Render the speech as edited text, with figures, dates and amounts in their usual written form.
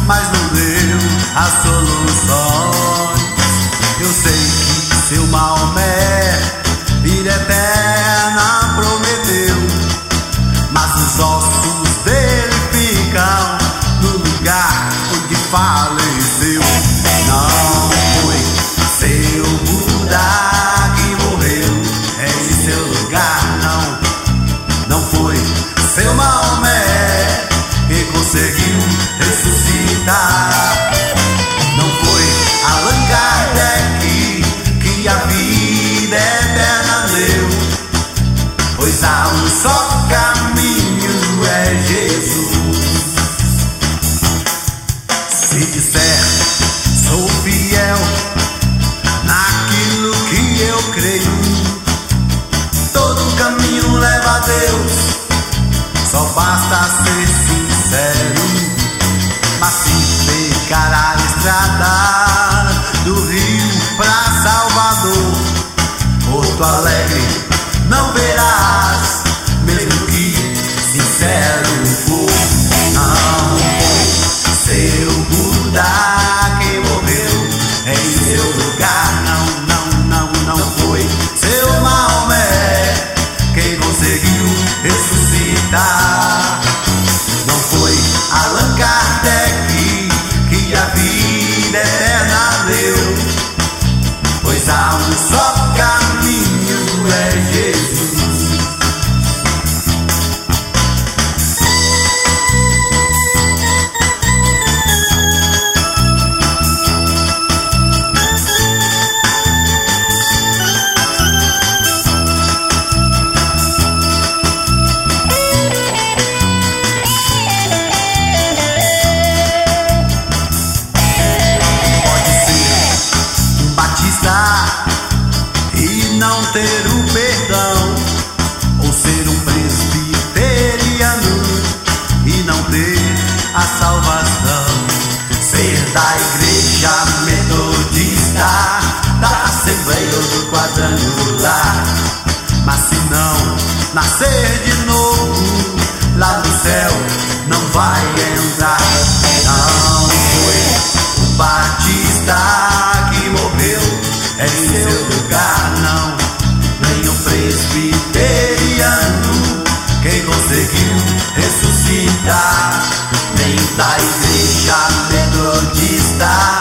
mas não deu as soluções. Eu sei que seu Maomé vida eterna prometeu, mas os ossos dele ficam no lugar onde faleceu. Não foi seu Buda que morreu em seu lugar, não foi seu Maomé que conseguiu ressuscitar. Não foi Allan Kardec que a vida eterna deu, pois há um só caminho, é Jesus. Se disser sou fiel naquilo que eu creio, todo caminho leva a Deus, só basta ser sincero. Mas se pegar a estrada do Rio pra Salvador, Porto Alegre, não verás, mesmo que sincero for. Não foi seu Buda que morreu em seu lugar, não foi seu Maomé que conseguiu ressuscitar. Não foi Allan Kardec que a vida eterna deu, pois há um só caminho, é Jesus. E não ter o perdão, ou ser um presbiteriano e não ter a salvação, ser da igreja metodista, da Assembleia ou do Quadrangular, mas se não nascer de novo, lá no céu não vai entrar. Não foi o Batista que morreu em seu lugar, nem o presbiteriano quem conseguiu ressuscitar, nem da igreja metodista,